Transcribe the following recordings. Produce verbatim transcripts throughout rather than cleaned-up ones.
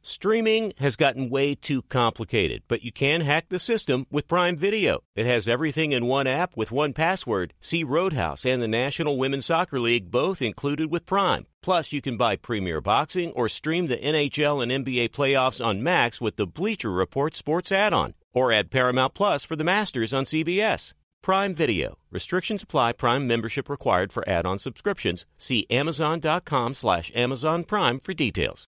Streaming has gotten way too complicated, but you can hack the system with Prime Video. It has everything in one app with one password. See Roadhouse and the National Women's Soccer League both included with Prime. Plus, you can buy Premier Boxing or stream the N H L and N B A playoffs on Max with the Bleacher Report Sports add-on. Or add Paramount Plus for the Masters on C B S. Prime Video. Restrictions apply. Prime membership required for add-on subscriptions. See Amazon.com slash Amazon Prime for details.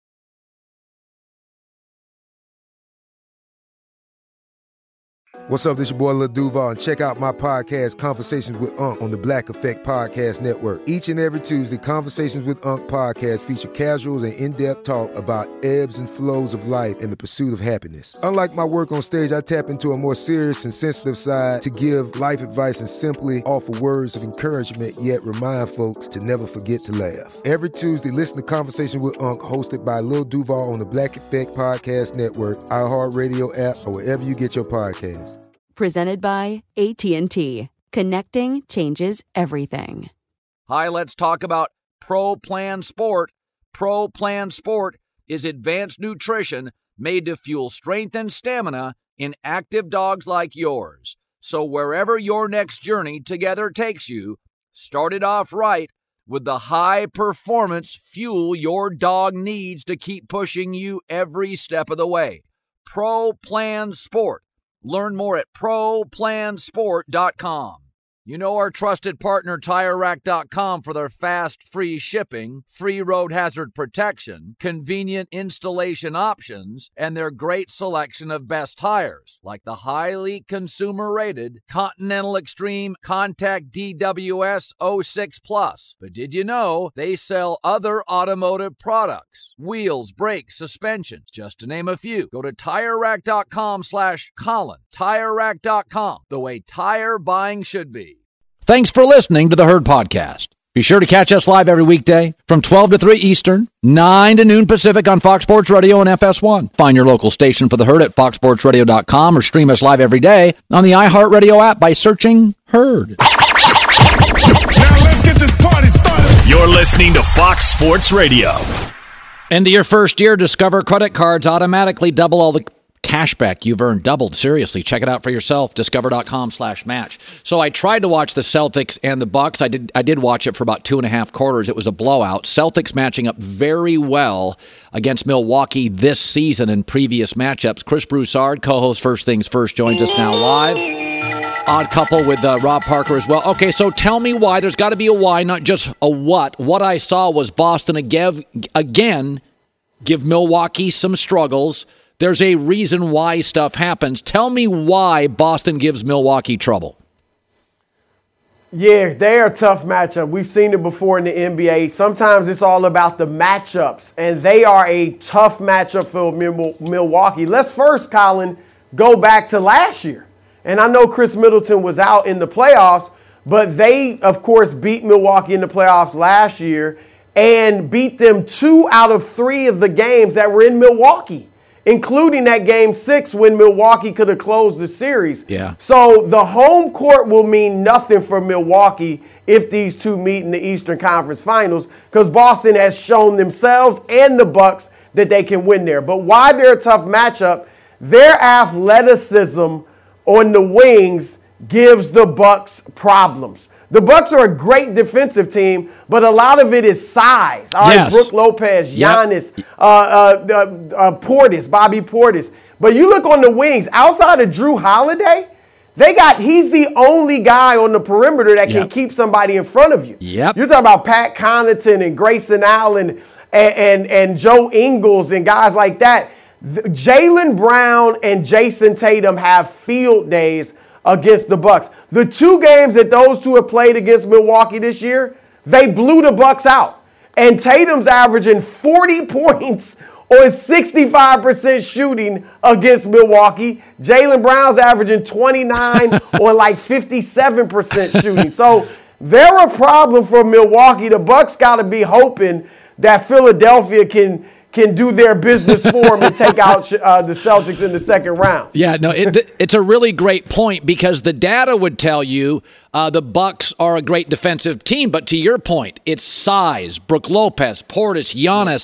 What's up, this your boy Lil Duval, and check out my podcast, Conversations with Unc, on the Black Effect Podcast Network. Each and every Tuesday, Conversations with Unc podcast feature casuals and in-depth talk about ebbs and flows of life and the pursuit of happiness. Unlike my work on stage, I tap into a more serious and sensitive side to give life advice and simply offer words of encouragement, yet remind folks to never forget to laugh. Every Tuesday, listen to Conversation with Unc, hosted by Lil Duval on the Black Effect Podcast Network, iHeartRadio app, or wherever you get your podcasts. Presented by A T and T. Connecting changes everything. Hi, let's talk about Pro Plan Sport. Pro Plan Sport is advanced nutrition made to fuel strength and stamina in active dogs like yours. So wherever your next journey together takes you, start it off right with the high-performance fuel your dog needs to keep pushing you every step of the way. Pro Plan Sport. Learn more at pro plan sport dot com. You know our trusted partner Tire Rack dot com for their fast, free shipping, free road hazard protection, convenient installation options, and their great selection of best tires, like the highly consumer-rated Continental Extreme Contact D W S oh six Plus. But did you know they sell other automotive products? Wheels, brakes, suspensions, just to name a few. Go to Tire Rack dot com slash Colin. Tire Rack dot com, the way tire buying should be. Thanks for listening to the Herd Podcast. Be sure to catch us live every weekday from twelve to three Eastern, nine to noon Pacific on Fox Sports Radio and F S one. Find your local station for the Herd at fox sports radio dot com or stream us live every day on the iHeartRadio app by searching Herd. Now let's get this party started. You're listening to Fox Sports Radio. Into your first year, Discover credit cards automatically double all the cashback you've earned. Doubled. Seriously, check it out for yourself. discover dot com slash match. So I tried to watch the Celtics and the Bucks. I did I did watch it for about two and a half quarters. It was a blowout. Celtics matching up very well against Milwaukee this season in previous matchups. Chris Broussard, co-host First Things First, joins us now live. Odd Couple with uh, Rob Parker as well. Okay, so tell me why. There's got to be a why, not just a what. What I saw was Boston again, again give Milwaukee some struggles. There's a reason why stuff happens. Tell me why Boston gives Milwaukee trouble. Yeah, they're a tough matchup. We've seen it before in the N B A. Sometimes it's all about the matchups, and they are a tough matchup for Milwaukee. Let's first, Colin, go back to last year. And I know Chris Middleton was out in the playoffs, but they, of course, beat Milwaukee in the playoffs last year and beat them two out of three of the games that were in Milwaukee, including that game six when Milwaukee could have closed the series. Yeah. So the home court will mean nothing for Milwaukee if these two meet in the Eastern Conference Finals, because Boston has shown themselves and the Bucks that they can win there. But why they're a tough matchup, their athleticism on the wings gives the Bucks problems. The Bucks are a great defensive team, but a lot of it is size. All right, yes. Brook Lopez, Giannis, Yep. uh, uh, uh, uh, Portis, Bobby Portis. But you look on the wings, outside of Drew Holiday, they got, he's the only guy on the perimeter that can Yep. keep somebody in front of you. Yep. You're talking about Pat Connaughton and Grayson Allen and, and, and Joe Ingles and guys like that. Jaylen Brown and Jason Tatum have field days against the Bucks. The two games that those two have played against Milwaukee this year, they blew the Bucks out. And Tatum's averaging forty points on sixty-five percent shooting against Milwaukee. Jaylen Brown's averaging twenty-nine on like fifty-seven percent shooting. So they're a problem for Milwaukee. The Bucks got to be hoping that Philadelphia can can do their business for them and take out uh, the Celtics in the second round. Yeah, no, it, it's a really great point because the data would tell you uh, the Bucks are a great defensive team, but to your point, it's size. Brook Lopez, Portis, Giannis.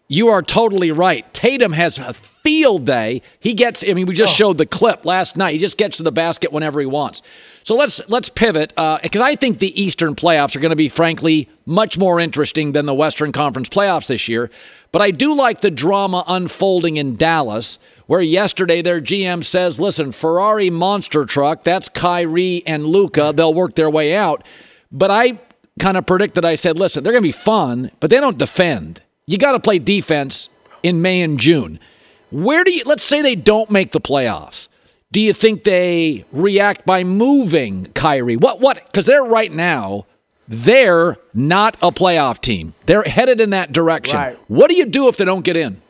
you are totally right. Tatum has a field day. He gets, I mean, we just oh. showed the clip last night. He just gets to the basket whenever he wants. So let's let's pivot, because uh, I think the Eastern playoffs are going to be, frankly, much more interesting than the Western Conference playoffs this year. But I do like the drama unfolding in Dallas, where yesterday their G M says, listen, Ferrari monster truck, that's Kyrie and Luka. They'll work their way out. But I kind of predicted, I said, listen, they're going to be fun, but they don't defend. You got to play defense in May and June. Where do you, let's say they don't make the playoffs. Do you think they react by moving Kyrie? What, what, because they're right now, they're not a playoff team. They're headed in that direction. Right. What do you do if they don't get in?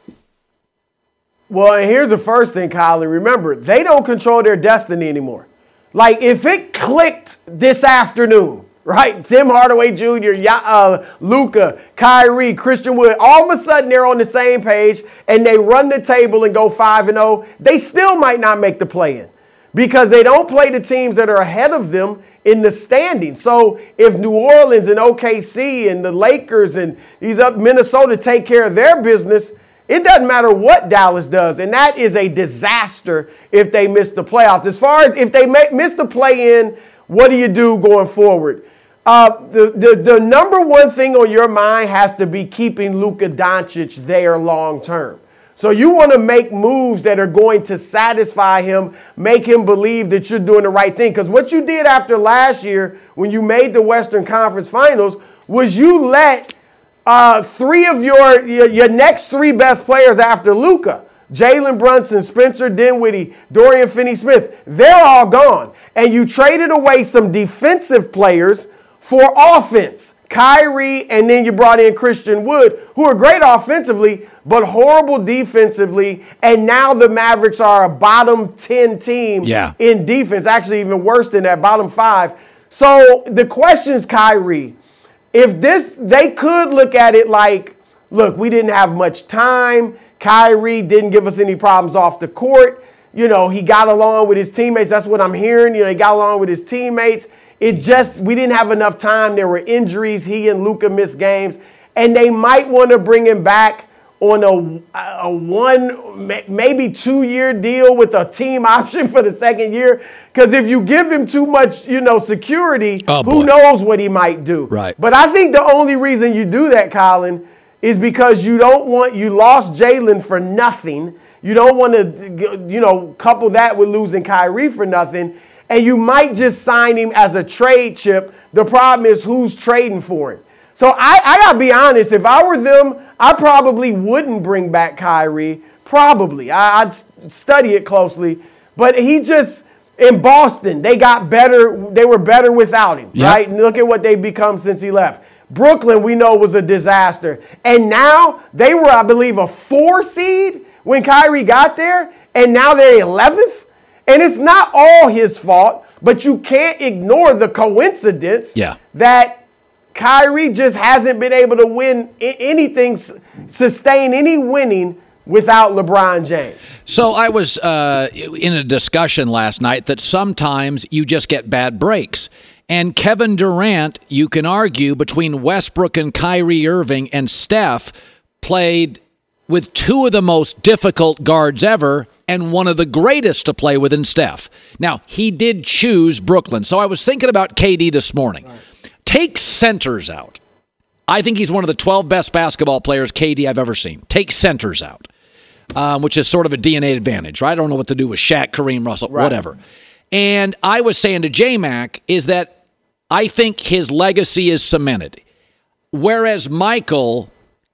Well, and here's the first thing, Kylie. Remember, they don't control their destiny anymore. Like, if it clicked this afternoon, right? Tim Hardaway Junior, uh, Luka, Kyrie, Christian Wood, all of a sudden they're on the same page and they run the table and go five and oh. They still might not make the play-in because they don't play the teams that are ahead of them in the standing. So if New Orleans and O K C and the Lakers and these up Minnesota take care of their business, it doesn't matter what Dallas does. And that is a disaster if they miss the playoffs. As far as if they miss the play-in, what do you do going forward? Uh, the, the, the number one thing on your mind has to be keeping Luka Doncic there long term. So you want to make moves that are going to satisfy him, make him believe that you're doing the right thing. Because what you did after last year when you made the Western Conference Finals was you let uh, three of your, your, your next three best players after Luka, Jalen Brunson, Spencer Dinwiddie, Dorian Finney-Smith, they're all gone. And you traded away some defensive players for offense, Kyrie, and then you brought in Christian Wood, who are great offensively, but horrible defensively. And now the Mavericks are a bottom ten team yeah. in defense, actually even worse than that, bottom five. So the question is, Kyrie, if this, they could look at it like, look, we didn't have much time. Kyrie didn't give us any problems off the court. You know, he got along with his teammates. That's what I'm hearing. You know, he got along with his teammates. It just, we didn't have enough time. There were injuries. He and Luka missed games. And they might want to bring him back on a, a one, maybe two-year deal with a team option for the second year. Because if you give him too much, you know, security, oh, who knows what he might do. Right. But I think the only reason you do that, Colin, is because you don't want, you lost Jalen for nothing. You don't want to, you know, couple that with losing Kyrie for nothing. And you might just sign him as a trade chip. The problem is who's trading for him. So I, I got to be honest. If I were them, I probably wouldn't bring back Kyrie. Probably. I, I'd study it closely. But he just, in Boston, they got better. They were better without him, yep. right? And look at what they've become since he left. Brooklyn, we know, was a disaster. And now they were, I believe, a four seed when Kyrie got there. And now they're eleventh. And it's not all his fault, but you can't ignore the coincidence yeah. that Kyrie just hasn't been able to win anything, sustain any winning without LeBron James. So I was uh, in a discussion last night that sometimes you just get bad breaks. And Kevin Durant, you can argue, between Westbrook and Kyrie Irving and Steph, played with two of the most difficult guards ever and one of the greatest to play with in Steph. Now, he did choose Brooklyn. So I was thinking about K D this morning. Right. Take centers out. I think he's one of the twelve best basketball players, K D, I've ever seen. Take centers out, um, which is sort of a D N A advantage, right? I don't know what to do with Shaq, Kareem, Russell, right. whatever. And I was saying to J-Mac is that I think his legacy is cemented. Whereas Michael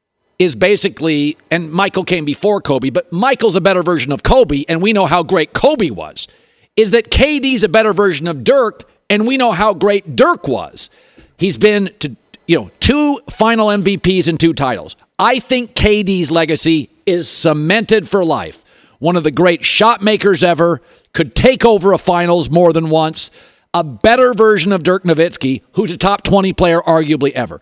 is basically, and Michael came before Kobe, but Michael's a better version of Kobe, and we know how great Kobe was, is that K D's a better version of Dirk, and we know how great Dirk was. He's been to, you know, two final M V Ps and two titles. I think K D's legacy is cemented for life. One of the great shot makers ever, could take over a finals more than once, a better version of Dirk Nowitzki, who's a top twenty player arguably ever.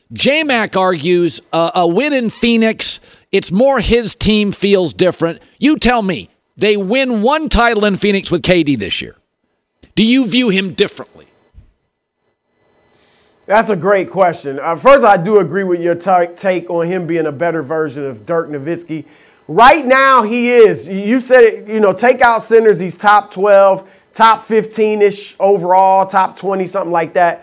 J-Mac argues uh, a win in Phoenix, it's more his team feels different. You tell me, they win one title in Phoenix with K D this year. Do you view him differently? That's a great question. Uh, first, I do agree with your t- take on him being a better version of Dirk Nowitzki. Right now, he is. You said it, you know, take out centers, he's top twelve, top fifteen-ish overall, top twenty, something like that.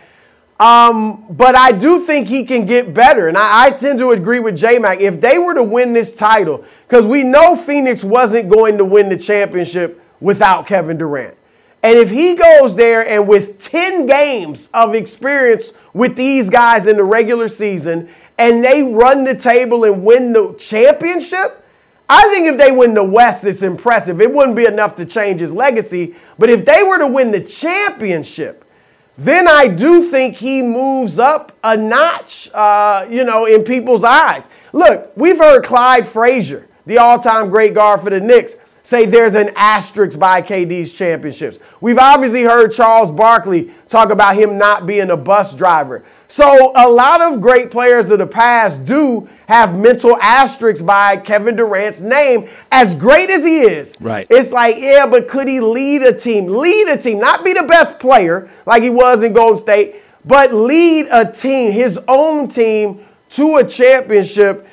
Um, but I do think he can get better, and I, I tend to agree with J-Mac. If they were to win this title, because we know Phoenix wasn't going to win the championship without Kevin Durant. And if he goes there and with ten games of experience with these guys in the regular season and they run the table and win the championship, I think if they win the West, it's impressive. It wouldn't be enough to change his legacy. But if they were to win the championship, then I do think he moves up a notch, uh, you know, in people's eyes. Look, we've heard Clyde Frazier, the all-time great guard for the Knicks, say there's an asterisk by K D's championships. We've obviously heard Charles Barkley talk about him not being a bus driver. So a lot of great players of the past do have mental asterisks by Kevin Durant's name. As great as he is, right? It's like, yeah, but could he lead a team? Lead a team, not be the best player like he was in Golden State, but lead a team, his own team, to a championship.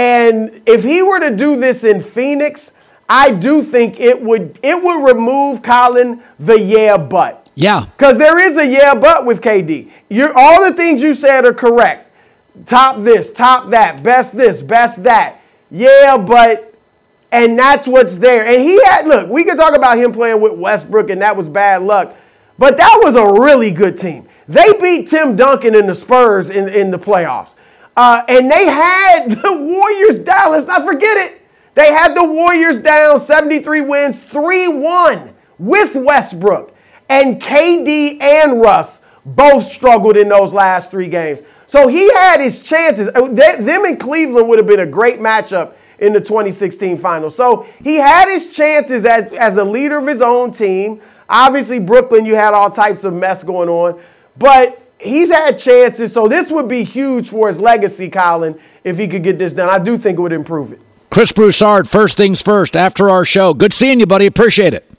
And if he were to do this in Phoenix, I do think it would it would remove, Colin, the yeah but. Yeah. Because there is a yeah but with K D. You're, all the things you said are correct. Top this, top that, best this, best that. Yeah, but, and that's what's there. And he had, look, we could talk about him playing with Westbrook and that was bad luck, but that was a really good team. They beat Tim Duncan and the Spurs in, in the playoffs. Uh, and they had the Warriors down. Let's not forget it. They had the Warriors down, seventy-three wins, three one with Westbrook. And K D and Russ both struggled in those last three games. So he had his chances. Them and Cleveland would have been a great matchup in the twenty sixteen finals. So he had his chances as, as a leader of his own team. Obviously, Brooklyn, you had all types of mess going on. But he's had chances. So this would be huge for his legacy, Colin, if he could get this done. I do think it would improve it. Chris Broussard, first things first, after our show. Good seeing you, buddy. Appreciate it.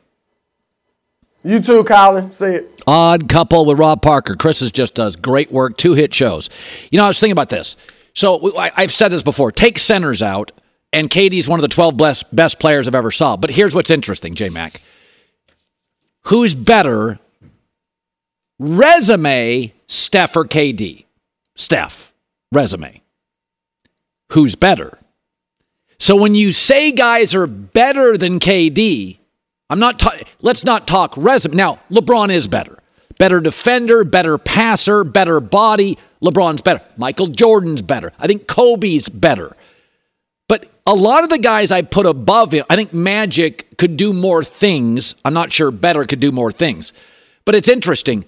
You too, Colin. See it. Odd Couple with Rob Parker. Chris is just does great work, two hit shows. You know, I was thinking about this. So I, I've said this before. Take centers out, and K D's one of the twelve best, best players I've ever saw. But here's what's interesting, J-Mac. Who's better, resume, Steph or K D? Steph, resume. Who's better? So when you say guys are better than K D, I'm not. Ta- let's not talk resume. Now, LeBron is better. Better defender, better passer, better body. LeBron's better. Michael Jordan's better. I think Kobe's better. But a lot of the guys I put above him, I think Magic could do more things. I'm not sure better could do more things. But it's interesting.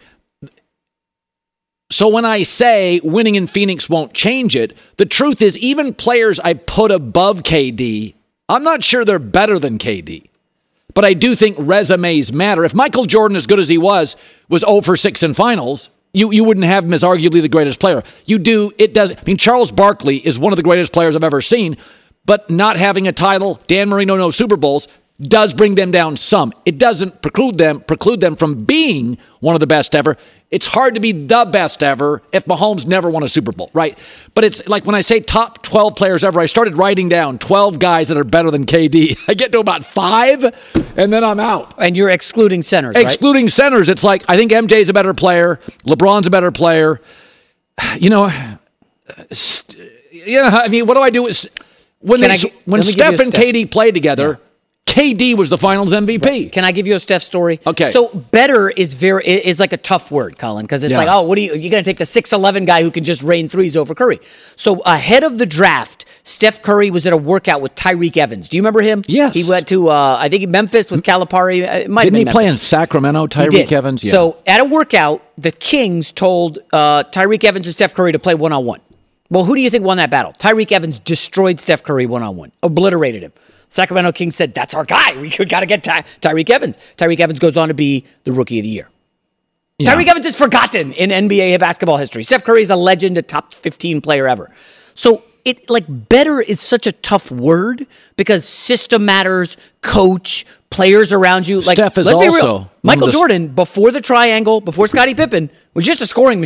So when I say winning in Phoenix won't change it, the truth is even players I put above K D, I'm not sure they're better than K D. But I do think resumes matter. If Michael Jordan, as good as he was, was zero for six in finals, you, you wouldn't have him as arguably the greatest player. You do, it does. I mean, Charles Barkley is one of the greatest players I've ever seen, but not having a title, Dan Marino, no Super Bowls, does bring them down some. It doesn't preclude them preclude them from being one of the best ever. It's hard to be the best ever if Mahomes never won a Super Bowl, right? But it's like when I say top twelve players ever, I started writing down twelve guys that are better than K D. I get to about five, and then I'm out. And you're excluding centers, right? Excluding centers, it's like I think M J's a better player. LeBron's a better player. You know, you know. I mean, what do I do with when they, I, when Steph and K D played together? Yeah. K D was the Finals M V P. Right. Can I give you a Steph story? Okay. So better is very is like a tough word, Colin, because it's yeah. like, oh, what are you? You're going to take the six eleven guy who can just rain threes over Curry. So ahead of the draft, Steph Curry was at a workout with Tyreke Evans. Do you remember him? Yes. He went to, uh, I think, Memphis with Calipari. It might Didn't have been he play Memphis. in Sacramento, Tyreke Evans? Yeah. So at a workout, the Kings told uh, Tyreke Evans and Steph Curry to play one-on-one. Well, who do you think won that battle? Tyreke Evans destroyed Steph Curry one-on-one, obliterated him. Sacramento Kings said, that's our guy. We got to get Ty- Tyreke Evans. Tyreke Evans goes on to be the Rookie of the Year. Yeah. Tyreke Evans is forgotten in N B A basketball history. Steph Curry is a legend, a top fifteen player ever. So it like better is such a tough word because system matters, coach, players around you. Like Steph is let's be also real. Michael Jordan, before the triangle, before Scottie Pippen, was just a scoring machine.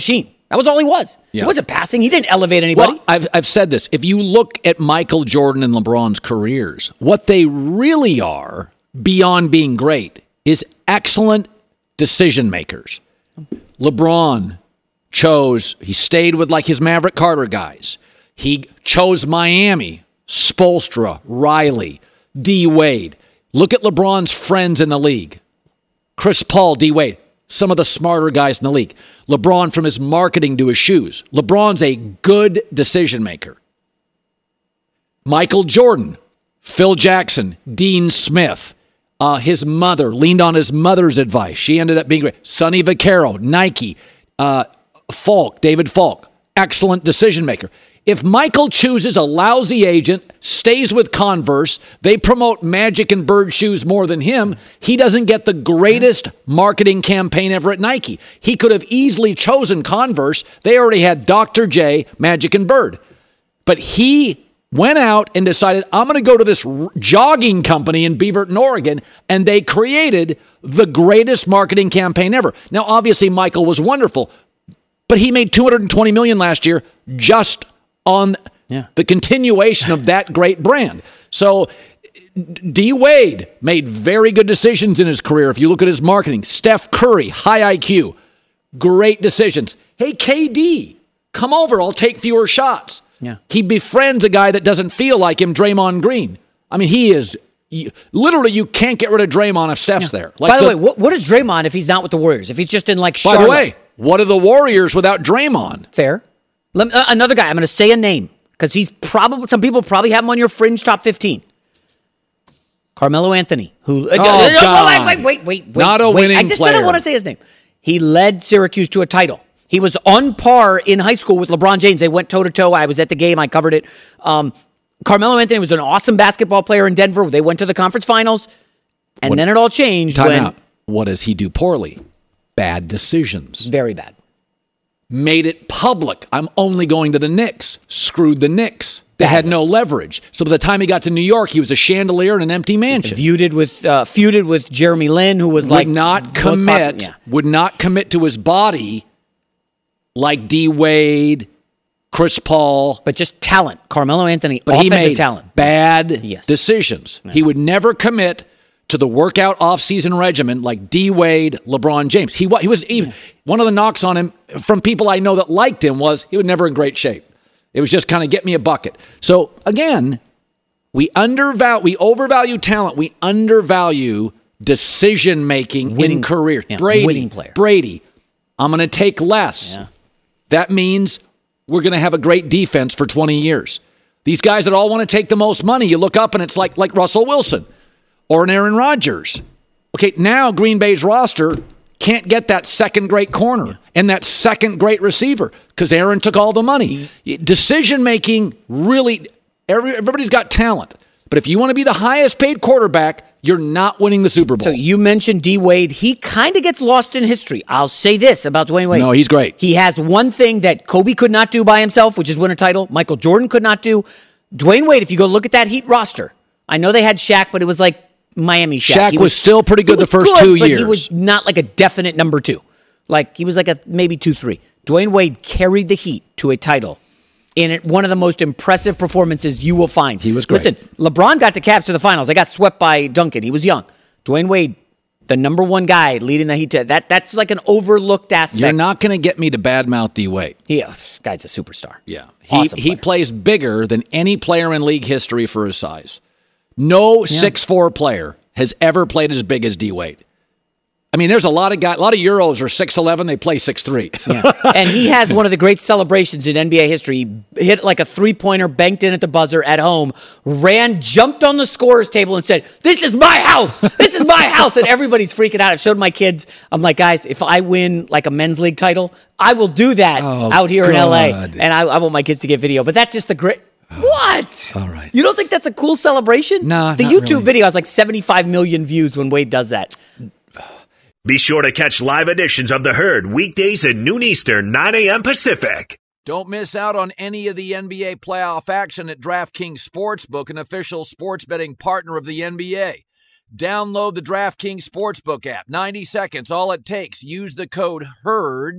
That was all he was. Yeah. He wasn't passing. He didn't elevate anybody. Well, I've, I've said this. If you look at Michael Jordan and LeBron's careers, what they really are, beyond being great, is excellent decision makers. LeBron chose, he stayed with like his Maverick Carter guys. He chose Miami, Spoelstra, Riley, D. Wade. Look at LeBron's friends in the league. Chris Paul, D. Wade, some of the smarter guys in the league. LeBron from his marketing to his shoes. LeBron's a good decision maker. Michael Jordan, Phil Jackson, Dean Smith. Uh, his mother leaned on his mother's advice. She ended up being great. Sonny Vaccaro, Nike, uh, Falk, David Falk, excellent decision maker. If Michael chooses a lousy agent, stays with Converse, they promote Magic and Bird shoes more than him, he doesn't get the greatest marketing campaign ever at Nike. He could have easily chosen Converse. They already had Doctor J, Magic and Bird. But he went out and decided, I'm going to go to this r- jogging company in Beaverton, Oregon, and they created the greatest marketing campaign ever. Now, obviously, Michael was wonderful, but he made two hundred twenty million dollars last year just on yeah. the continuation of that great brand. So D. Wade made very good decisions in his career. If you look at his marketing, Steph Curry, high I Q, great decisions. Hey, K D, come over. I'll take fewer shots. Yeah. He befriends a guy that doesn't feel like him, Draymond Green. I mean, he is you, literally, you can't get rid of Draymond if Steph's yeah. there. Like By the, the way, what, what is Draymond if he's not with the Warriors? If he's just in like Charlotte? By the way, what are the Warriors without Draymond? Fair. Let me, uh, another guy, I'm going to say a name because he's probably, some people probably have him on your fringe top fifteen. Carmelo Anthony, who, uh, oh, uh, God. wait, wait, wait, wait, Not a wait. winning I just player. said I want to say his name. He led Syracuse to a title. He was on par in high school with LeBron James. They went toe to toe. I was at the game. I covered it. Um, Carmelo Anthony was an awesome basketball player in Denver. They went to the conference finals, and what, then it all changed. Time when, out. What does he do poorly? Bad decisions. Very bad. Made it public. I'm only going to the Knicks. Screwed the Knicks. They Badly. had no leverage. So by the time he got to New York, he was a chandelier in an empty mansion. Feuded with uh, feuded with Jeremy Lin, who was would like not commit. Yeah. Would not commit to his body like D. Wade, Chris Paul, but just talent. Carmelo Anthony, but offensive he made talent. Bad yes. decisions. Yeah. He would never commit to the workout off-season regimen like D. Wade, LeBron James. He, he was even one of the knocks on him from people I know that liked him was he was never in great shape. It was just kind of get me a bucket. So again, we undervalue, we overvalue talent. We undervalue decision making in career. Yeah, Brady, winning player. Brady, I'm going to take less. Yeah. That means we're going to have a great defense for twenty years. These guys that all want to take the most money, you look up and it's like like Russell Wilson or an Aaron Rodgers. Okay, now Green Bay's roster can't get that second great corner yeah. and that second great receiver because Aaron took all the money. Decision making really, every, everybody's got talent. But if you want to be the highest paid quarterback, you're not winning the Super Bowl. So you mentioned D. Wade. He kind of gets lost in history. I'll say this about Dwayne Wade. No, he's great. He has one thing that Kobe could not do by himself, which is win a title. Michael Jordan could not do. Dwayne Wade, if you go look at that Heat roster, I know they had Shaq, but it was like Miami Shaq. Shaq he was, was still pretty good the first good, two but years. He was not like a definite number two. Like he was like a maybe two, three. Dwayne Wade carried the Heat to a title in it, one of the most impressive performances you will find. He was great. Listen, LeBron got the Cavs to the finals. They got swept by Duncan. He was young. Dwayne Wade, the number one guy leading the Heat. To, that that's like an overlooked aspect. You're not going to get me to badmouth D. Wade. Yeah, guy's a superstar. Yeah, he awesome he plays bigger than any player in league history for his size. No six foot four player has ever played as big as D. Wade. I mean, there's a lot of guys, a lot of Euros are six eleven, they play six three. Yeah. And he has one of the great celebrations in N B A history. He hit like a three-pointer, banked in at the buzzer at home, ran, jumped on the scorer's table and said, "This is my house! This is my house!" And everybody's freaking out. I've showed my kids. I'm like, guys, if I win like a men's league title, I will do that oh, out here God. in L A. And I, I want my kids to get video. But that's just the great... What? All right. You don't think that's a cool celebration? No, The not YouTube really. video has like seventy-five million views when Wade does that. Be sure to catch live editions of The Herd weekdays at noon Eastern, nine a.m. Pacific. Don't miss out on any of the N B A playoff action at DraftKings Sportsbook, an official sports betting partner of the N B A. Download the DraftKings Sportsbook app. ninety seconds, all it takes. Use the code HERD.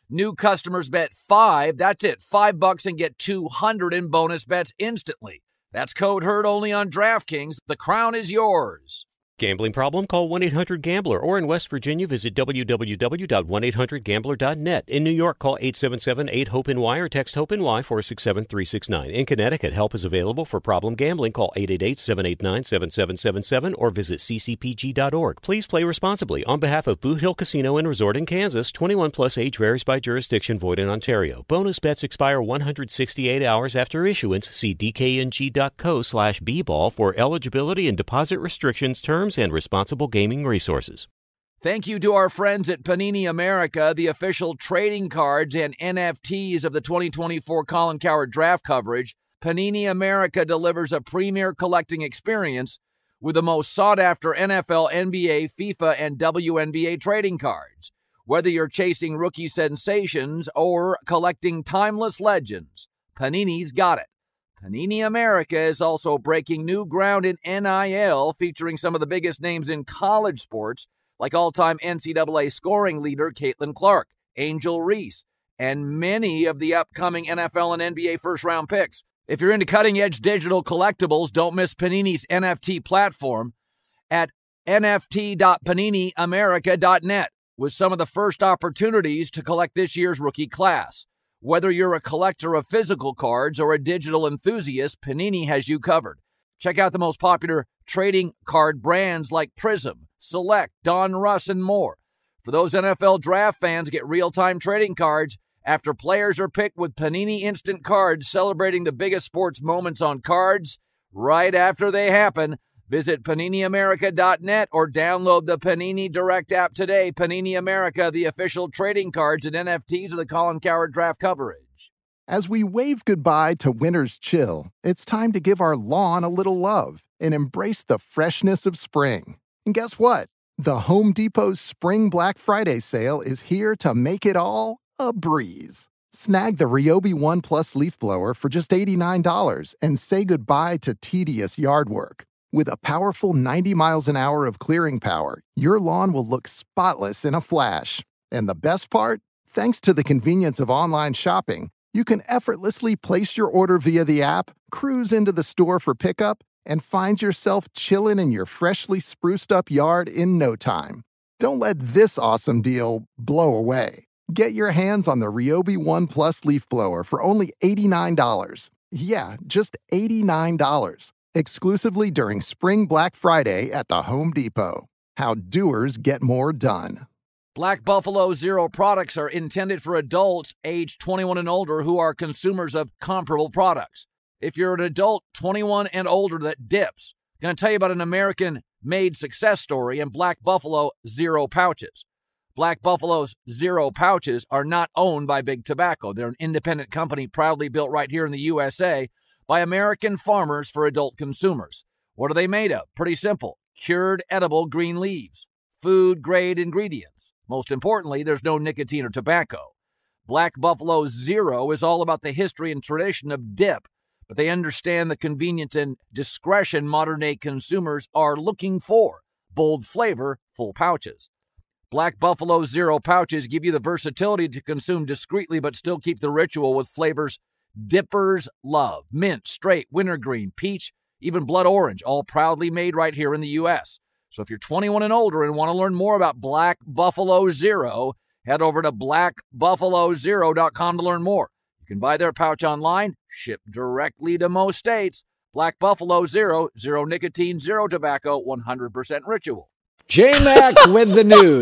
New customers bet five. That's it. Five bucks and get two hundred in bonus bets instantly. That's code HERD only on DraftKings. The crown is yours. Gambling problem? Call one eight hundred gambler, or in West Virginia, visit w w w dot one eight hundred gambler dot net. In New York, call eight seven seven eight hope N Y or text HOPE-NY four six seven three six nine. In Connecticut, help is available for problem gambling. Call eight eight eight seven eight nine seven seven seven seven or visit c c p g dot org. Please play responsibly. On behalf of Boot Hill Casino and Resort in Kansas, twenty-one plus age varies by jurisdiction, void in Ontario. Bonus bets expire one hundred sixty-eight hours after issuance. See d k n g dot co slash b ball for eligibility and deposit restrictions, terms, and responsible gaming resources. Thank you to our friends at Panini America, the official trading cards and N F Ts of the twenty twenty-four Colin Cowherd draft coverage. Panini America delivers a premier collecting experience with the most sought-after N F L, N B A, FIFA, and W N B A trading cards. Whether you're chasing rookie sensations or collecting timeless legends, Panini's got it. Panini America is also breaking new ground in N I L, featuring some of the biggest names in college sports, like all-time N C double A scoring leader Caitlin Clark, Angel Reese, and many of the upcoming N F L and N B A first-round picks. If you're into cutting-edge digital collectibles, don't miss Panini's N F T platform at n f t dot panini america dot net with some of the first opportunities to collect this year's rookie class. Whether you're a collector of physical cards or a digital enthusiast, Panini has you covered. Check out the most popular trading card brands like Prism, Select, Don Russ, and more. For those N F L draft fans, get real-time trading cards after players are picked with Panini Instant Cards, celebrating the biggest sports moments on cards right after they happen. Visit panini america dot net or download the Panini Direct app today. Panini America, the official trading cards and N F Ts of the Colin Cowherd draft coverage. As we wave goodbye to winter's chill, it's time to give our lawn a little love and embrace the freshness of spring. And guess what? The Home Depot's Spring Black Friday sale is here to make it all a breeze. Snag the Ryobi One Plus leaf blower for just eighty-nine dollars and say goodbye to tedious yard work. With a powerful ninety miles an hour of clearing power, your lawn will look spotless in a flash. And the best part? Thanks to the convenience of online shopping, you can effortlessly place your order via the app, cruise into the store for pickup, and find yourself chilling in your freshly spruced up yard in no time. Don't let this awesome deal blow away. Get your hands on the Ryobi One Plus leaf blower for only eighty-nine dollars. Yeah, just eighty-nine dollars. Exclusively during Spring Black Friday at the Home Depot. How doers get more done. Black Buffalo Zero products are intended for adults aged twenty-one and older who are consumers of comparable products. If you're an adult twenty-one and older that dips, I'm going to tell you about an American-made success story in Black Buffalo Zero pouches. Black Buffalo's Zero pouches are not owned by Big Tobacco. They're an independent company proudly built right here in the U S A by American farmers for adult consumers. What are they made of? Pretty simple. Cured edible green leaves. Food-grade ingredients. Most importantly, there's no nicotine or tobacco. Black Buffalo Zero is all about the history and tradition of dip, but they understand the convenience and discretion modern-day consumers are looking for. Bold flavor, full pouches. Black Buffalo Zero pouches give you the versatility to consume discreetly but still keep the ritual with flavors dippers love. Mint, straight, wintergreen, peach, even blood orange, all proudly made right here in the U S. So if you're twenty-one and older and want to learn more about Black Buffalo Zero, head over to black buffalo zero dot com to learn more. You can buy their pouch online, shipped directly to most states. Black Buffalo Zero, zero nicotine, zero tobacco, one hundred percent ritual. J-Mac with the news.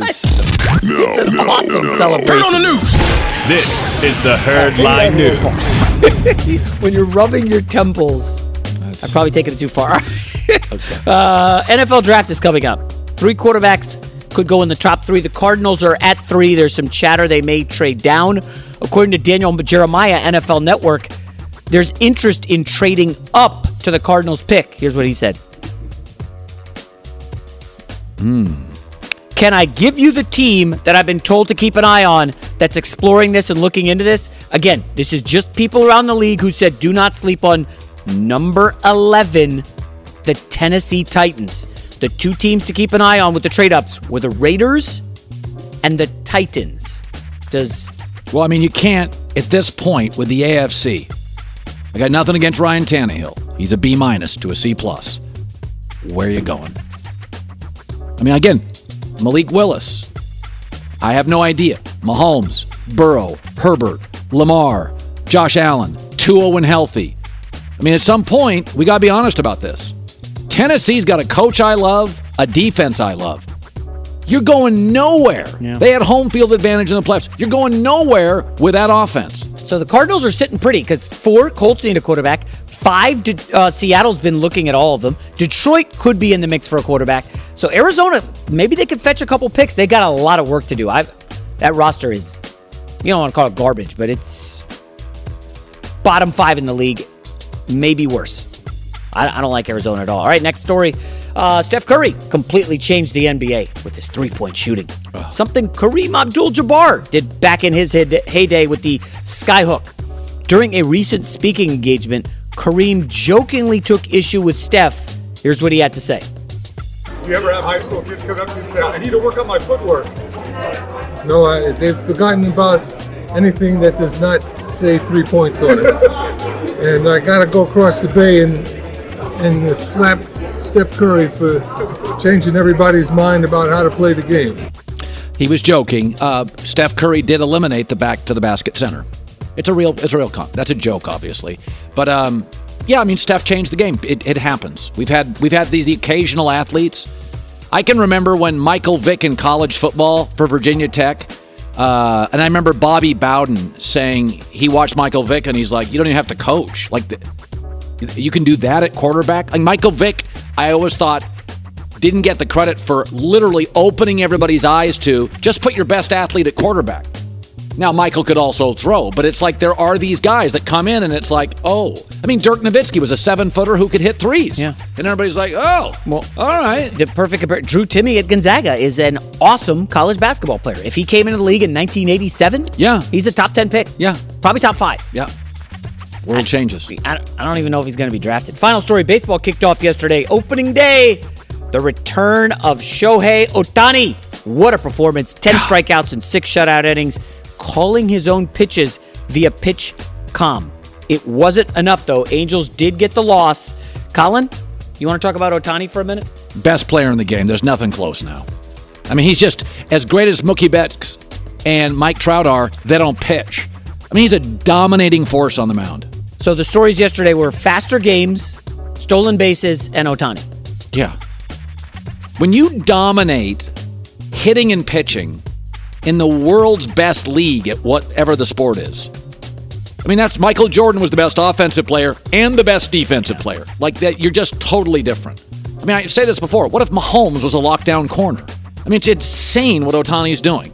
It's an awesome celebration. Turn on the news. This is the Herd Line News. When you're rubbing your temples, I've probably taken it too far. Okay. uh, N F L draft is coming up. Three quarterbacks could go in the top three. The Cardinals are at three. There's some chatter they may trade down. According to Daniel Jeremiah, N F L Network, there's interest in trading up to the Cardinals pick. Here's what he said. Hmm. Can I give you the team that I've been told to keep an eye on that's exploring this and looking into this? Again, this is just people around the league who said do not sleep on number eleven, the Tennessee Titans. The two teams to keep an eye on with the trade-ups were the Raiders and the Titans. Does Well, I mean, you can't, at this point with the A F C, I got nothing against Ryan Tannehill. He's a B minus to a C plus. Where are you going? I mean, again, Malik Willis. I have no idea. Mahomes, Burrow, Herbert, Lamar, Josh Allen, Tua when healthy. I mean, at some point, we got to be honest about this. Tennessee's got a coach I love, a defense I love. You're going nowhere. Yeah. They had home field advantage in the playoffs. You're going nowhere with that offense. So the Cardinals are sitting pretty because four, Colts need a quarterback. Five, uh, Seattle's been looking at all of them. Detroit could be in the mix for a quarterback. So Arizona, maybe they could fetch a couple picks. They got a lot of work to do. I've, that roster is, you don't want to call it garbage, but it's bottom five in the league, maybe worse. I, I don't like Arizona at all. All right, next story. Uh, Steph Curry completely changed the N B A with his three-point shooting. Ugh. Something Kareem Abdul-Jabbar did back in his heyday with the skyhook. During a recent speaking engagement, Kareem jokingly took issue with Steph. Here's what he had to say. Do you ever have high school kids come up to you and say, I need to work on my footwork? No, I, they've forgotten about anything that does not say three points on it. And I got to go across the bay and, and slap Steph Curry for changing everybody's mind about how to play the game. He was joking. Uh, Steph Curry did eliminate the back to the basket center. It's a real, it's a real con. That's a joke, obviously. But um, yeah, I mean, Steph changed the game. It, it happens. We've had we've had the, the occasional athletes. I can remember when Michael Vick in college football for Virginia Tech, uh, and I remember Bobby Bowden saying he watched Michael Vick and he's like, you don't even have to coach. Like, the, you can do that at quarterback. Like Michael Vick, I always thought didn't get the credit for literally opening everybody's eyes to just put your best athlete at quarterback. Now, Michael could also throw, but it's like there are these guys that come in and it's like, oh. I mean, Dirk Nowitzki was a seven-footer who could hit threes. Yeah. And everybody's like, oh, well, all right. The perfect comparison. Drew Timme at Gonzaga is an awesome college basketball player. If he came into the league in nineteen eighty-seven, yeah, he's a top ten pick. Yeah. Probably top five. Yeah. World I, changes. I, I don't even know if he's going to be drafted. Final story, baseball kicked off yesterday. Opening day, the return of Shohei Ohtani. What a performance. ten strikeouts and six shutout innings. Calling his own pitches via PitchCom. It wasn't enough, though. Angels did get the loss. Colin, you want to talk about Ohtani for a minute? Best player in the game. There's nothing close now. I mean, he's just as great as Mookie Betts and Mike Trout are. They don't pitch. I mean, he's a dominating force on the mound. So the stories yesterday were faster games, stolen bases, and Ohtani. Yeah. When you dominate hitting and pitching in the world's best league at whatever the sport is. I mean, that's Michael Jordan was the best offensive player and the best defensive player. Like that, you're just totally different. I mean, I say this before. What if Mahomes was a lockdown corner? I mean, it's insane what Ohtani's doing.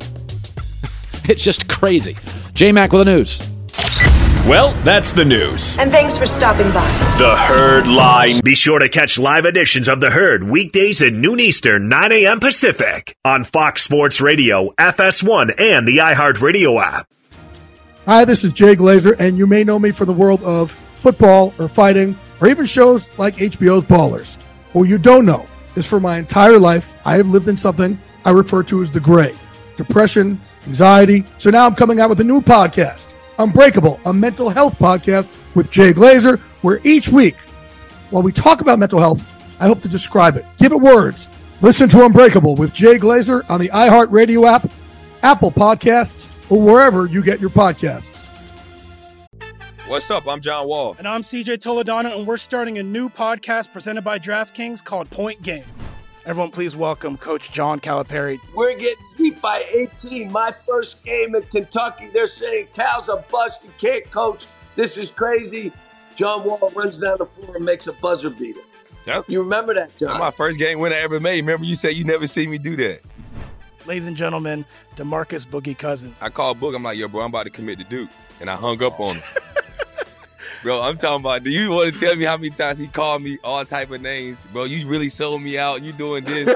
It's just crazy. J-Mac with the news. Well, that's the news. And thanks for stopping by. The Herd Line. Be sure to catch live editions of The Herd weekdays at noon Eastern, nine a.m. Pacific on Fox Sports Radio, F S one, and the iHeartRadio app. Hi, this is Jay Glazer, and you may know me from the world of football or fighting or even shows like H B O's Ballers. What you don't know is for my entire life, I have lived in something I refer to as the gray. Depression, anxiety. So now I'm coming out with a new podcast, Unbreakable, a mental health podcast with Jay Glazer, where each week, while we talk about mental health, I hope to describe it. Give it words. Listen to Unbreakable with Jay Glazer on the iHeartRadio app, Apple Podcasts, or wherever you get your podcasts. What's up? I'm John Wall. And I'm C J Toledano, and we're starting a new podcast presented by DraftKings called Point Game. Everyone, please welcome Coach John Calipari. We're getting beat by eighteen. My first game in Kentucky, they're saying Cal's a bust. He can't coach. This is crazy. John Wall runs down the floor and makes a buzzer beater. Yep. You remember that, John? That's my first game win I ever made. Remember you said you never seen me do that. Ladies and gentlemen, DeMarcus Boogie Cousins. I called Boog. I'm like, yo, bro, I'm about to commit to Duke. And I hung up on him. Bro, I'm talking about, do you want to tell me how many times he called me all type of names? Bro, you really sold me out. You doing this.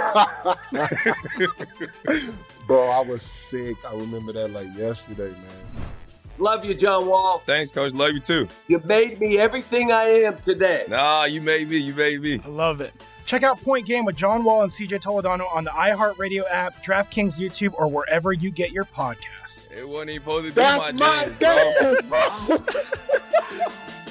Bro, I was sick. I remember that like yesterday, man. Love you, John Wall. Thanks, Coach. Love you, too. You made me everything I am today. Nah, you made me. You made me. I love it. Check out Point Game with John Wall and C J Toledano on the iHeartRadio app, DraftKings YouTube, or wherever you get your podcasts. It wasn't even supposed to be That's my, my game, game,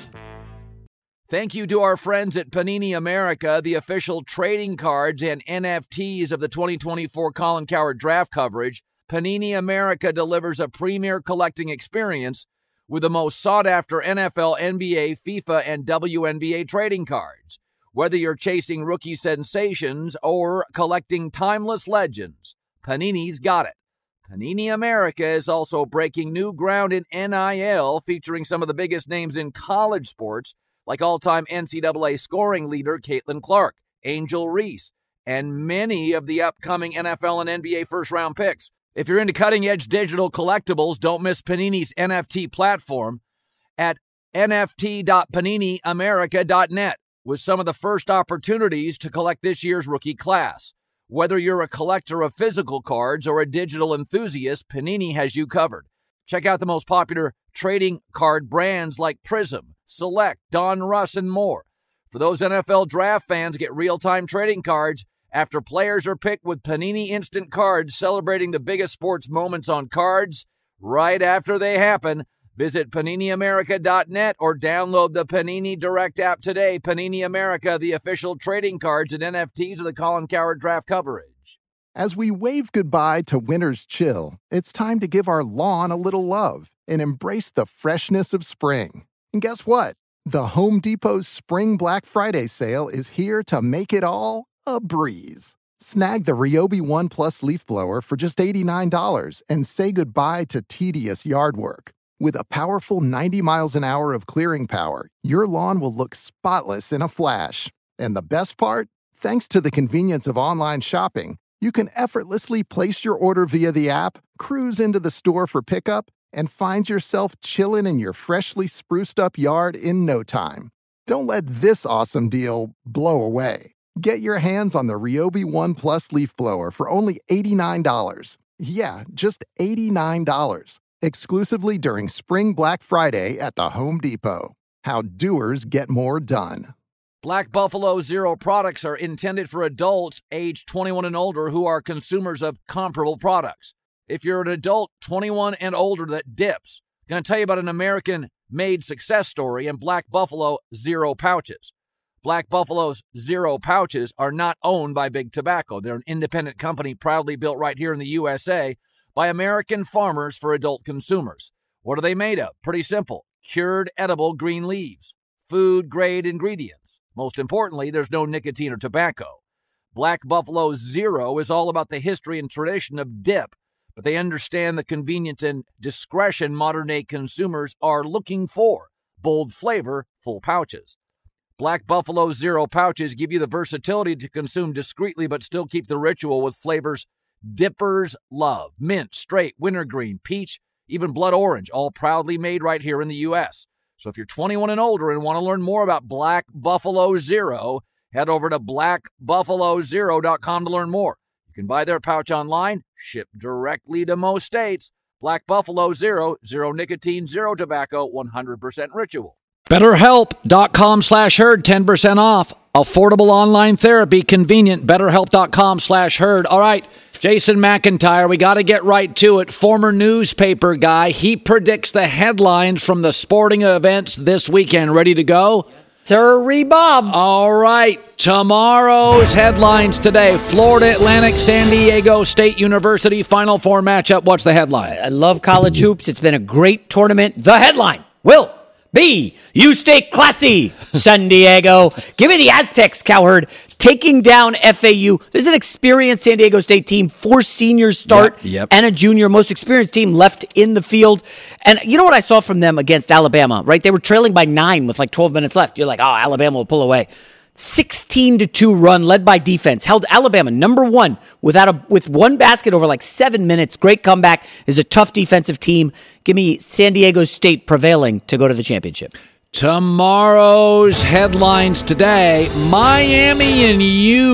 Thank you to our friends at Panini America, the official trading cards and N F Ts of the twenty twenty-four Colin Cowherd draft coverage. Panini America delivers a premier collecting experience with the most sought-after N F L, N B A, FIFA, and W N B A trading cards. Whether you're chasing rookie sensations or collecting timeless legends, Panini's got it. Panini America is also breaking new ground in N I L, featuring some of the biggest names in college sports, like all-time N C double A scoring leader Caitlin Clark, Angel Reese, and many of the upcoming N F L and N B A first-round picks. If you're into cutting-edge digital collectibles, don't miss Panini's N F T platform at N F T dot panini america dot net with some of the first opportunities to collect this year's rookie class. Whether you're a collector of physical cards or a digital enthusiast, Panini has you covered. Check out the most popular trading card brands like Prism, Select, Don Russ, and more. For those N F L draft fans, get real-time trading cards after players are picked with Panini Instant Cards, celebrating the biggest sports moments on cards right after they happen. Visit panini america dot net or download the Panini Direct app today. Panini America, the official trading cards and N F Ts of the Colin Cowherd draft coverage. As we wave goodbye to winter's chill, it's time to give our lawn a little love and embrace the freshness of spring. And guess what? The Home Depot's Spring Black Friday sale is here to make it all a breeze. Snag the Ryobi One Plus leaf blower for just eighty-nine dollars and say goodbye to tedious yard work. With a powerful ninety miles an hour of clearing power, your lawn will look spotless in a flash. And the best part? Thanks to the convenience of online shopping, you can effortlessly place your order via the app, cruise into the store for pickup, and find yourself chilling in your freshly spruced up yard in no time. Don't let this awesome deal blow away. Get your hands on the Ryobi One Plus leaf blower for only eighty-nine dollars. Yeah, just eighty-nine dollars. Exclusively during Spring Black Friday at the Home Depot. How doers get more done. Black Buffalo Zero products are intended for adults age twenty-one and older who are consumers of comparable products. If you're an adult twenty-one and older that dips, I'm going to tell you about an American-made success story in Black Buffalo Zero pouches. Black Buffalo's Zero pouches are not owned by Big Tobacco. They're an independent company proudly built right here in the U S A by American farmers for adult consumers. What are they made of? Pretty simple. Cured edible green leaves. Food-grade ingredients. Most importantly, there's no nicotine or tobacco. Black Buffalo Zero is all about the history and tradition of dip, but they understand the convenience and discretion modern-day consumers are looking for. Bold flavor, full pouches. Black Buffalo Zero pouches give you the versatility to consume discreetly but still keep the ritual with flavors dippers love. Mint, straight, wintergreen, peach, even blood orange, all proudly made right here in the U S. So if you're twenty-one and older and want to learn more about Black Buffalo Zero, head over to black buffalo zero dot com to learn more. You can buy their pouch online, shipped directly to most states. Black Buffalo Zero, zero nicotine, zero tobacco, one hundred percent ritual. BetterHelp.com slash herd, ten percent off. Affordable online therapy, convenient. BetterHelp.com slash herd. All right, Jason McIntyre, we got to get right to it. Former newspaper guy. He predicts the headlines from the sporting events this weekend. Ready to go? Sirree Bob. All right, tomorrow's headlines today. Florida Atlantic, San Diego State University, Final Four matchup. What's the headline? I love college hoops. It's been a great tournament. The headline will be, you stay classy, San Diego. Give me the Aztecs, Cowherd, taking down F A U. This is an experienced San Diego State team. Four seniors start yep, yep. and a junior, most experienced team left in the field. And you know what I saw from them against Alabama, right? They were trailing by nine with like twelve minutes left. You're like, oh, Alabama will pull away. sixteen to two run led by defense. Held Alabama number one without a with one basket over like seven minutes. Great comeback. Is a tough defensive team. Give me San Diego State prevailing to go to the championship. Tomorrow's headlines today, Miami and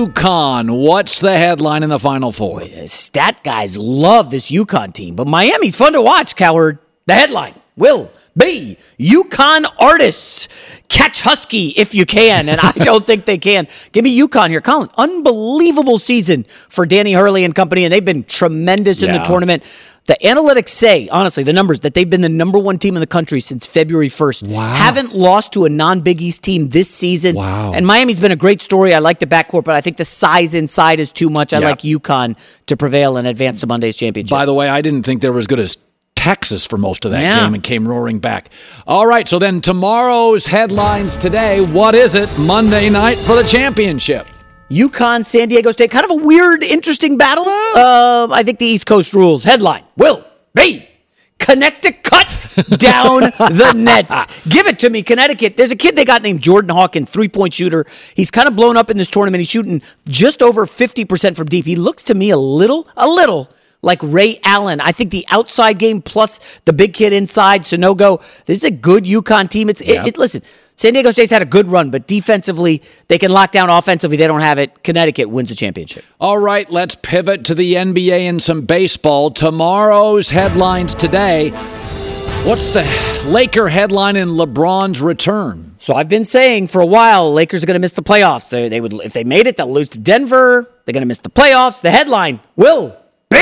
UConn. What's the headline in the Final Four? Boy, the stat guys love this UConn team, but Miami's fun to watch, Cowherd. The headline will B, UConn artists. Catch Husky if you can, and I don't think they can. Give me UConn here. Colin, unbelievable season for Danny Hurley and company, and they've been tremendous yeah. in the tournament. The analytics say, honestly, the numbers, that they've been the number one team in the country since February first. Wow. Haven't lost to a non-Big East team this season. Wow. And Miami's been a great story. I like the backcourt, but I think the size inside is too much. I yep. like UConn to prevail and advance to Monday's championship. By the way, I didn't think they were as good as Texas for most of that yeah. game and came roaring back. All right, so then tomorrow's headlines today. What is it Monday night for the championship? UConn, San Diego State. Kind of a weird, interesting battle. Uh, I think the East Coast rules. Headline, will be Connecticut down the nets. Give it to me, Connecticut. There's a kid they got named Jordan Hawkins, three-point shooter. He's kind of blown up in this tournament. He's shooting just over fifty percent from deep. He looks to me a little, a little like Ray Allen. I think the outside game plus the big kid inside, Sonogo, this is a good UConn team. It's yeah. it, it, Listen, San Diego State's had a good run, but defensively, they can lock down. Offensively, they don't have it. Connecticut wins the championship. All right, let's pivot to the N B A and some baseball. Tomorrow's headlines today. What's the Laker headline in LeBron's return? So I've been saying for a while, Lakers are going to miss the playoffs. They, they would, if they made it, they'll lose to Denver. They're going to miss the playoffs. The headline will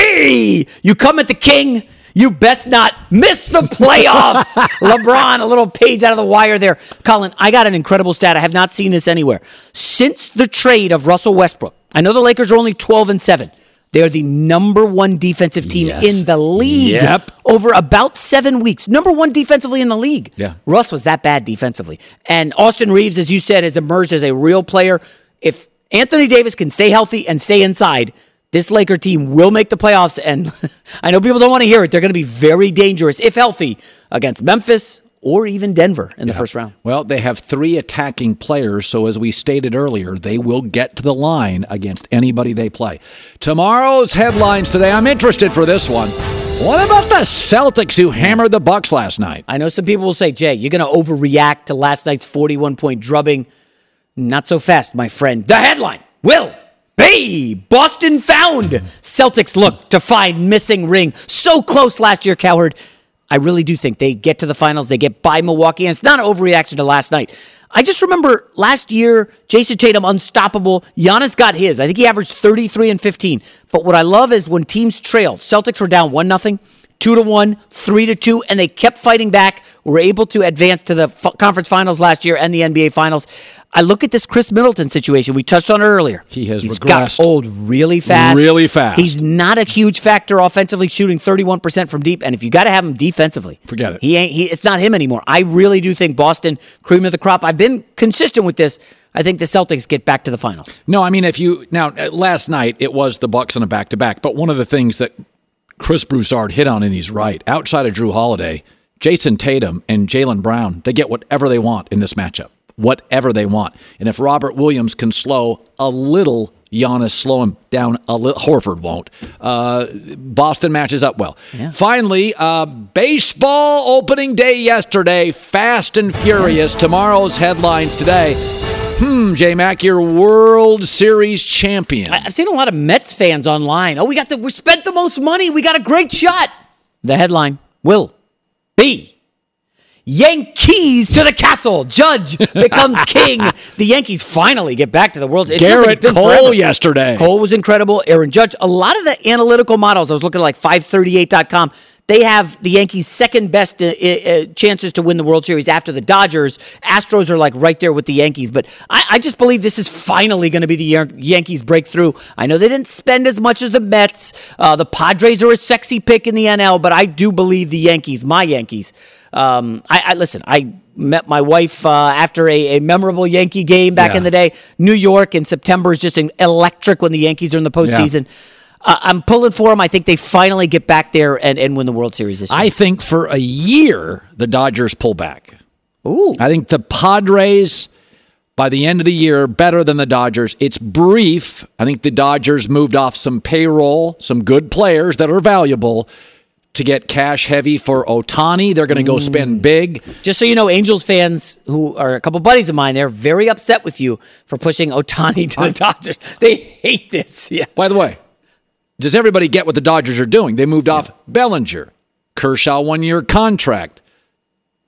be, you come at the king, you best not miss the playoffs. LeBron, a little page out of the wire there. Colin, I got an incredible stat. I have not seen this anywhere. Since the trade of Russell Westbrook, I know the Lakers are only twelve and seven. They're the number one defensive team yes. in the league yep. over about seven weeks. Number one defensively in the league. Yeah. Russ was that bad defensively. And Austin Reeves, as you said, has emerged as a real player. If Anthony Davis can stay healthy and stay inside, this Laker team will make the playoffs. And I know people don't want to hear it. They're going to be very dangerous, if healthy, against Memphis or even Denver in yeah. the first round. Well, they have three attacking players, so as we stated earlier, they will get to the line against anybody they play. Tomorrow's headlines today, I'm interested for this one. What about the Celtics who hammered the Bucks last night? I know some people will say, Jay, you're going to overreact to last night's forty-one point drubbing. Not so fast, my friend. The headline will be Boston found. Celtics look to find missing ring. So close last year, Cowherd. I really do think they get to the finals. They get by Milwaukee, and it's not an overreaction to last night. I just remember last year, Jason Tatum unstoppable. Giannis got his. I think he averaged thirty-three and fifteen. But what I love is when teams trailed. Celtics were down one nothing, two to one, three to two, and they kept fighting back. Were able to advance to the f- conference finals last year and the N B A finals. I look at this Chris Middleton situation. We touched on it earlier. He has He's regressed. got old really fast. Really fast. He's not a huge factor offensively, shooting thirty-one percent from deep. And if you got to have him defensively, forget it. He ain't. He, it's not him anymore. I really do think Boston, cream of the crop. I've been consistent with this. I think the Celtics get back to the finals. No, I mean, if you now last night it was the Bucks on a back-to-back. But one of the things that Chris Broussard hit on, and he's right, outside of Drew Holiday, Jason Tatum and Jaylen Brown, they get whatever they want in this matchup. Whatever they want. And if Robert Williams can slow a little Giannis, slow him down a little, Horford won't. Uh, Boston matches up well. Yeah. Finally, uh, baseball opening day yesterday, fast and furious. Yes. Tomorrow's headlines today. Hmm, J-Mac, your World Series champion. I've seen a lot of Mets fans online. Oh, we got the, we spent the most money. We got a great shot. The headline will be Yankees to the castle. Judge becomes king. The Yankees finally get back to the World Series. Garrett like Cole forever. yesterday. Cole was incredible. Aaron Judge. A lot of the analytical models, I was looking at like five thirty-eight dot com, they have the Yankees' second best uh, uh, chances to win the World Series after the Dodgers. Astros are like right there with the Yankees. But I, I just believe this is finally going to be the Yan- Yankees' breakthrough. I know they didn't spend as much as the Mets. Uh, the Padres are a sexy pick in the N L, but I do believe the Yankees, my Yankees. Um, I, I listen, I met my wife uh, after a, a memorable Yankee game back yeah. in the day. New York in September is just an electric when the Yankees are in the postseason. Yeah. Uh, I'm pulling for them. I think they finally get back there and, and win the World Series this year. I think for a year, the Dodgers pull back. Ooh. I think the Padres, by the end of the year, better than the Dodgers. It's brief. I think the Dodgers moved off some payroll, some good players that are valuable to get cash heavy for Ohtani. They're going to go mm. spend big. Just so you know, Angels fans who are a couple buddies of mine, they're very upset with you for pushing Ohtani to the Dodgers. They hate this. Yeah. By the way, does everybody get what the Dodgers are doing? They moved yeah. off Bellinger. Kershaw one-year contract.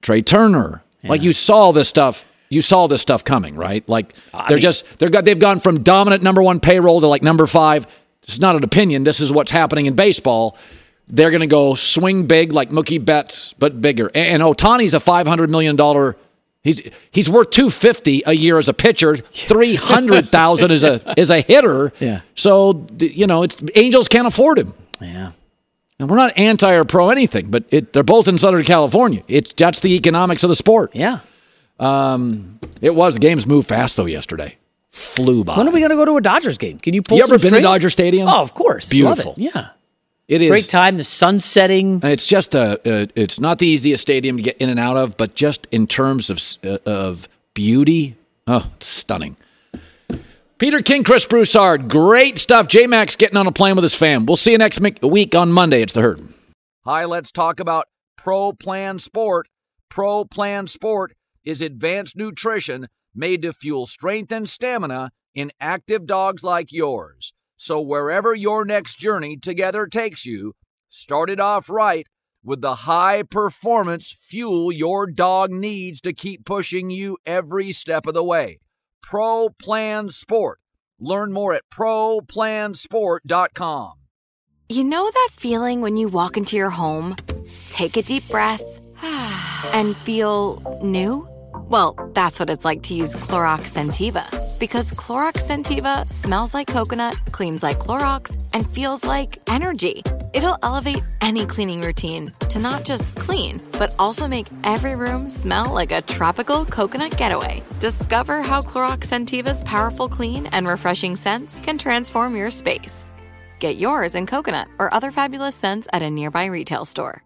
Trey Turner. Yeah. Like you saw this stuff. You saw this stuff coming, right? Like I they're mean, just they're got they've gone from dominant number one payroll to like number five. This is not an opinion. This is what's happening in baseball. They're going to go swing big like Mookie Betts, but bigger. And, and Ohtani's a five hundred million dollars. He's he's worth two hundred fifty thousand dollars a year as a pitcher, three hundred thousand dollars as a as a hitter. Yeah. So, you know, it's Angels can't afford him. Yeah. And we're not anti or pro anything, but it, they're both in Southern California. It's that's the economics of the sport. Yeah. Um, it was. The games moved fast, though, yesterday. Flew by. When are we going to go to a Dodgers game? Can you pull You some ever been strings? to Dodger Stadium? Oh, of course. Beautiful. Love it. Yeah. It is. Great time. The sun setting. It's just a, a. It's not the easiest stadium to get in and out of, but just in terms of uh, of beauty, oh, it's stunning. Peter King, Chris Broussard, great stuff. J-Max getting on a plane with his fam. We'll see you next week on Monday. It's The Herd. Hi, let's talk about Pro Plan Sport. Pro Plan Sport is advanced nutrition made to fuel strength and stamina in active dogs like yours. So wherever your next journey together takes you, start it off right with the high-performance fuel your dog needs to keep pushing you every step of the way. Pro Plan Sport. Learn more at pro plan sport dot com. You know that feeling when you walk into your home, take a deep breath, and feel new? Well, that's what it's like to use Clorox Scentiva. Because Clorox Scentiva smells like coconut, cleans like Clorox, and feels like energy. It'll elevate any cleaning routine to not just clean, but also make every room smell like a tropical coconut getaway. Discover how Clorox Scentiva's powerful clean and refreshing scents can transform your space. Get yours in coconut or other fabulous scents at a nearby retail store.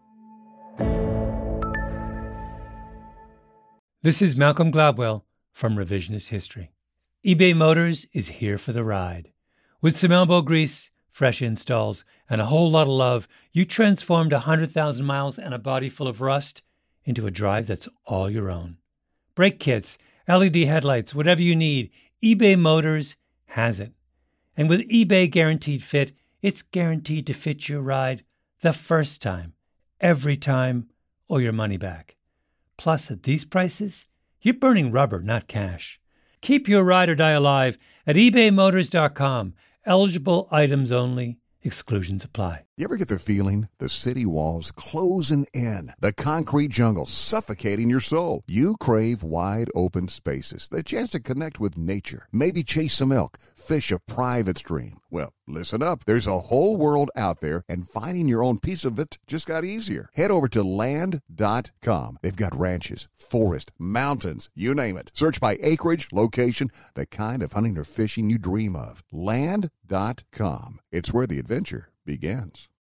This is Malcolm Gladwell from Revisionist History. eBay Motors is here for the ride. With some elbow grease, fresh installs, and a whole lot of love, you transformed one hundred thousand miles and a body full of rust into a drive that's all your own. Brake kits, L E D headlights, whatever you need, eBay Motors has it. And with eBay Guaranteed Fit, it's guaranteed to fit your ride the first time, every time, or your money back. Plus, at these prices, you're burning rubber, not cash. Keep your ride or die alive at ebay motors dot com. Eligible items only. Exclusions apply. You ever get the feeling the city walls closing in, the concrete jungle suffocating your soul? You crave wide open spaces, the chance to connect with nature, maybe chase some elk, fish a private stream. Well, listen up. There's a whole world out there, and finding your own piece of it just got easier. Head over to land dot com. They've got ranches, forest, mountains, you name it. Search by acreage, location, the kind of hunting or fishing you dream of. land dot com. It's where the adventure begins.